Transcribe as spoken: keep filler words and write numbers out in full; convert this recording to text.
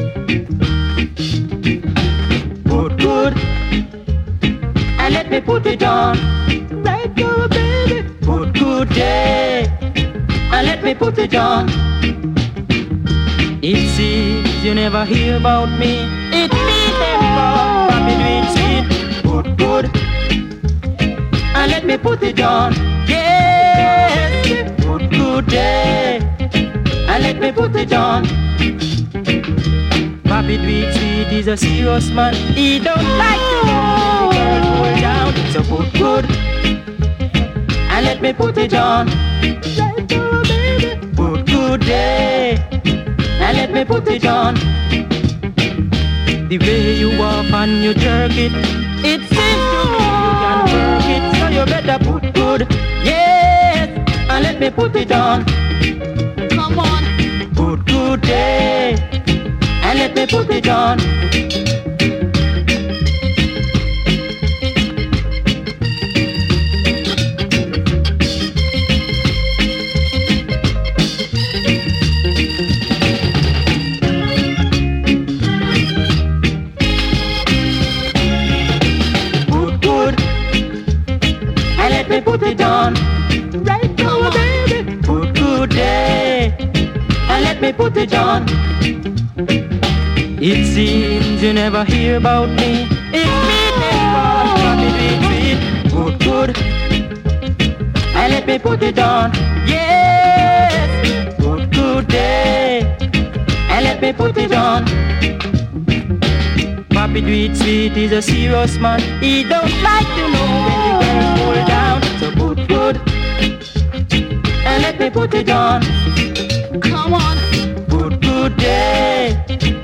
Good, good. And let me put it on. Right now, baby. Good, good day. And let me put it on. It seems you never hear about me. It means never. Papi do it sweet. Good, good. And let me put it on. Yes. Good, good day. And let me put it on. Papi do it sweet is a serious man. He don't like to know the girl hold down. So good, good. And let me put it on. Good, good day. And let me put it on. The way you walk and you jerk it, it seems to me you can work it. So you better put good, yes, and let me put it on. Come on. Good, good day, and let me put it on. Put it on, right now, baby. Good, good day, and let me put it on. It seems you never hear about me. It's me, baby. Good, good, and let me put it on. Yes, good, good day, and let me put it on. Papi do it sweet is a serious man. He don't like to know when the girls hold down. So good, good, and let me put it on. Come on. Good, good day,